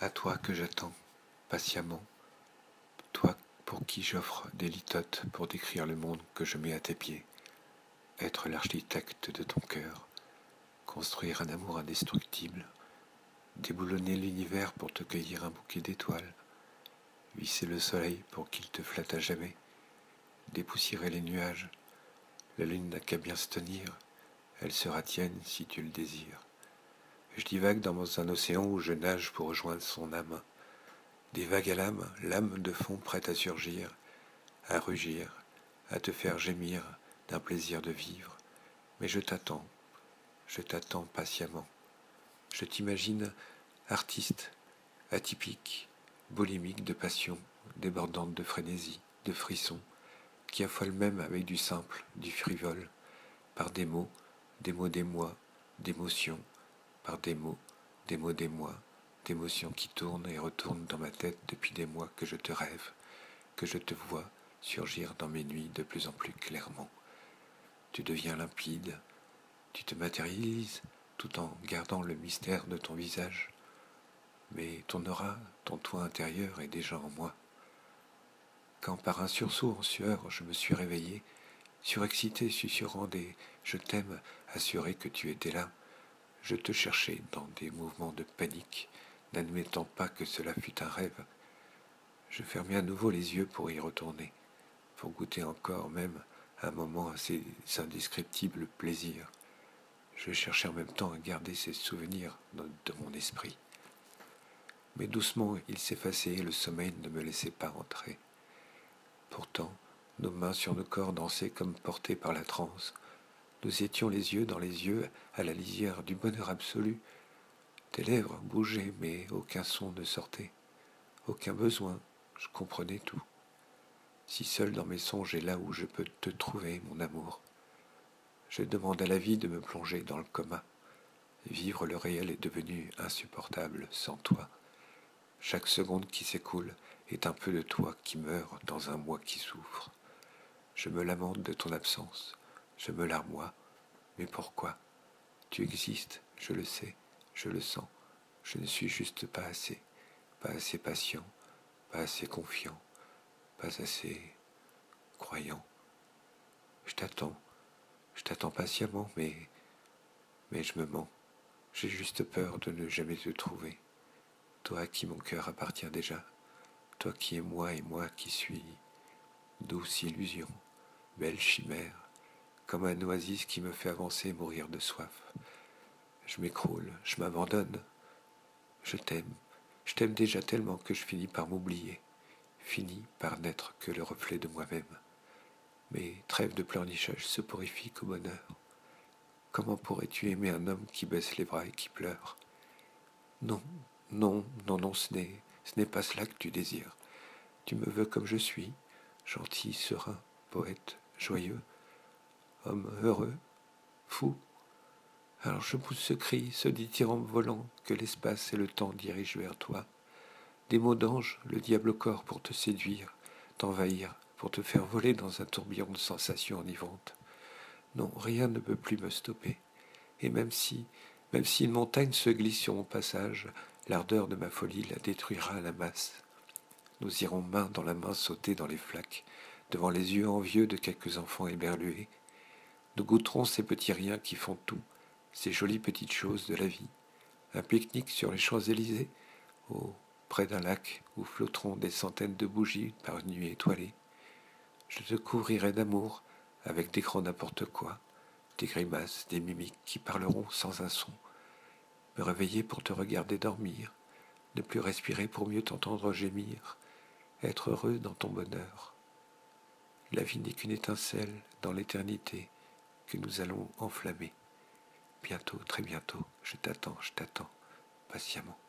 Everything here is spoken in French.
À toi que j'attends, patiemment, toi pour qui j'offre des litotes pour décrire le monde que je mets à tes pieds, être l'architecte de ton cœur, construire un amour indestructible, déboulonner l'univers pour te cueillir un bouquet d'étoiles, visser le soleil pour qu'il te flatte à jamais, dépoussiérer les nuages. La lune n'a qu'à bien se tenir, elle sera tienne si tu le désires. Je divague dans un océan où je nage pour rejoindre son âme. Des vagues à l'âme de fond prête à surgir, à rugir, à te faire gémir d'un plaisir de vivre. Mais je t'attends patiemment. Je t'imagine artiste, atypique, boulimique de passion, débordante de frénésie, de frisson, qui affole même avec du simple, du frivole, par des mots des mois, d'émotions, par des mots des mois, d'émotions qui tournent et retournent dans ma tête depuis des mois que je te rêve, que je te vois surgir dans mes nuits de plus en plus clairement. Tu deviens limpide, tu te matérialises tout en gardant le mystère de ton visage. Mais ton aura, ton toit intérieur est déjà en moi. Quand par un sursaut en sueur je me suis réveillé, surexcité, susurrant des « je t'aime », assuré que tu étais là, je te cherchais dans des mouvements de panique, n'admettant pas que cela fût un rêve. Je fermais à nouveau les yeux pour y retourner, pour goûter encore même un moment à ces indescriptibles plaisirs. Je cherchais en même temps à garder ces souvenirs de mon esprit. Mais doucement il s'effaçait et le sommeil ne me laissait pas entrer. Pourtant, nos mains sur nos corps dansaient comme portées par la transe. Nous étions les yeux dans les yeux à la lisière du bonheur absolu. Tes lèvres bougeaient, mais aucun son ne sortait. Aucun besoin, je comprenais tout. Si seul dans mes songes est là où je peux te trouver, mon amour. Je demande à la vie de me plonger dans le coma. Vivre le réel est devenu insupportable sans toi. Chaque seconde qui s'écoule est un peu de toi qui meurt dans un moi qui souffre. Je me lamente de ton absence, je me larmoie. Mais pourquoi? Tu existes, je le sais, je le sens. Je ne suis juste pas assez patient, pas assez confiant, pas assez croyant. Je t'attends patiemment, mais je me mens. J'ai juste peur de ne jamais te trouver. Toi à qui mon cœur appartient déjà, toi qui es moi et moi qui suis. Douce illusion, belle chimère, comme un oasis qui me fait avancer et mourir de soif. Je m'écroule, je m'abandonne. Je t'aime déjà tellement que je finis par m'oublier, finis par n'être que le reflet de moi-même. Mais trêve de pleurnichage soporifique au bonheur. Comment pourrais-tu aimer un homme qui baisse les bras et qui pleure? Non, non, ce n'est pas cela que tu désires. Tu me veux comme je suis, gentil, serein, poète, joyeux, homme heureux, fou. Alors je pousse ce cri, ce dithyrambe volant que l'espace et le temps dirigent vers toi. Des mots d'ange, le diable au corps pour te séduire, t'envahir, pour te faire voler dans un tourbillon de sensations enivrantes. Non, rien ne peut plus me stopper. Et même si une montagne se glisse sur mon passage, l'ardeur de ma folie la détruira à la masse. Nous irons main dans la main sauter dans les flaques, devant les yeux envieux de quelques enfants éberlués. Nous goûterons ces petits riens qui font tout, ces jolies petites choses de la vie. Un pique-nique sur les Champs-Élysées, près d'un lac où flotteront des centaines de bougies par une nuit étoilée. Je te couvrirai d'amour avec des grands n'importe quoi, des grimaces, des mimiques qui parleront sans un son. Me réveiller pour te regarder dormir, ne plus respirer pour mieux t'entendre gémir, être heureux dans ton bonheur. La vie n'est qu'une étincelle dans l'éternité que nous allons enflammer. Bientôt, très bientôt, je t'attends, patiemment.